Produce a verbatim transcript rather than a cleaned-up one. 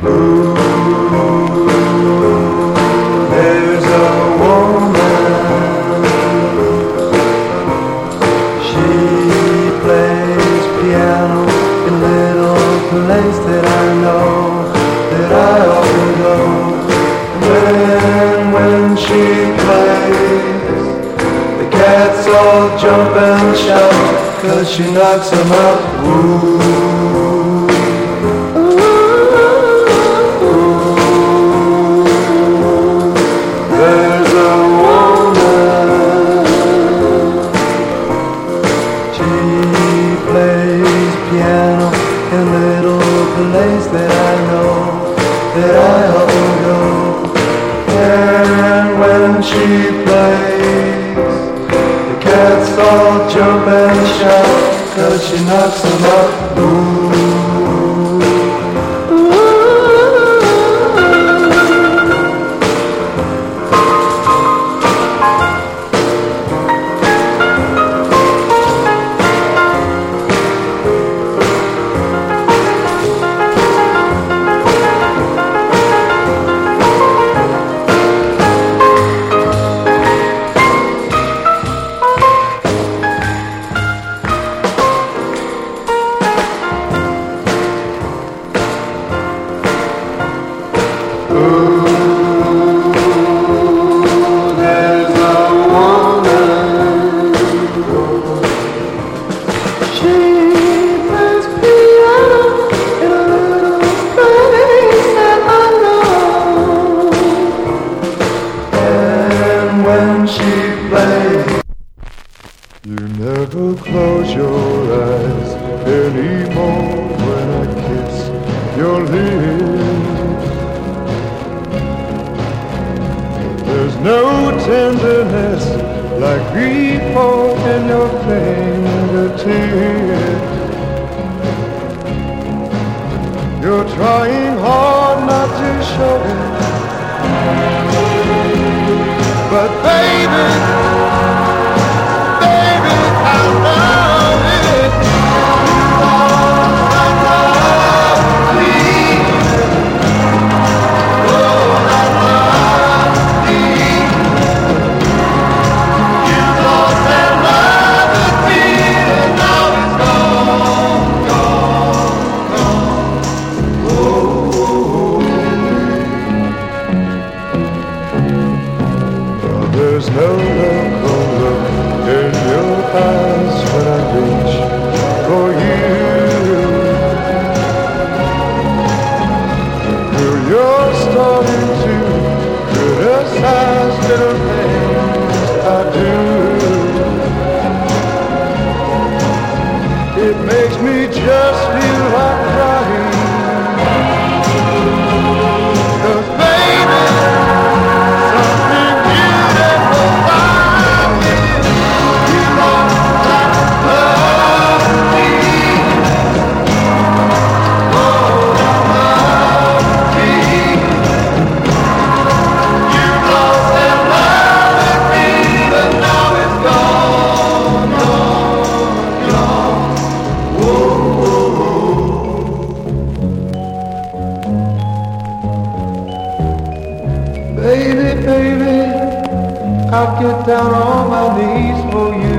There's a woman, she plays piano in a little place that I know, that I often go. When, when she plays, the cats all jump and shout, 'cause she knocks them out. Ooh. Place that I know, that I often go. And when she plays, the cats all jump and shout, 'cause she knocks them out. Ooh. You never close your eyes anymore when I kiss your lips. There's no tenderness like before in your fingertips. You're trying hard not to show it, but baby, there's no look, oh look in your eyes when I reach for you. Girl, you're starting to criticize little things I do. It makes me just feel like crying, 'cause baby, baby, baby, I'll get down on my knees for you.